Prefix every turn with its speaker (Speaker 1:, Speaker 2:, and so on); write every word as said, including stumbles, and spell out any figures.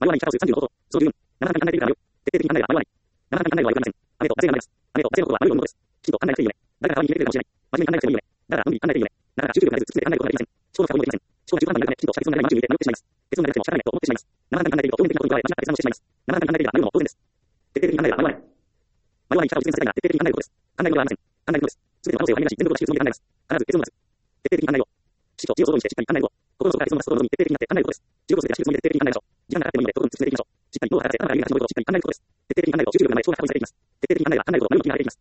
Speaker 1: 迷わない生き方をするさんじゅうのこと、その十分、なかなかに考えているからよ。徹底的に考えれば迷わない。なかなかに考えるのはよくありません。雨と罵声が流れます。雨と罵声のことは迷うのことです。きちんと考えなくていいよね。誰かが代わりに決めてくれるかもしれない。真面目に考えなくてもいいよね。だから、のんびり考えていいよね。なかなか集中力がないず、突き詰めて考えることができません。思考の過去にできません。思考が中途半端になるため、きちんとした結論が出ないままに迷ってしまいます。結論が出なくても仕方ないと思ってしまいます。なかなかに考えていると、表面的なことに加え、間違った決断をしてしまいます。なかなかに考えているが迷うのも当然です。徹底的に考えれば迷わない。迷わない生き方を実践させたいが、徹底的に考えることです。考えることはありません。考えることです。すべての可能性を張り出し、全部を出し切るつもりで考えます。必ず結論を出す。徹底的に考えよう。知識と知を総動員してしっかり考えること。心の底から結論を出すことのみ徹底的になって考えることです。自分をすべて出し切るつもりで徹底的に考えましょう。時間がかかってもいいので、とことん突き詰めていきましょう。しっかり脳を働かせ、頭から見えが始まることをしっかり考えることです。徹底的に考えると集中力がない思考が確保されていきます。徹底的に考えれば考えること、何も気が晴れていきます。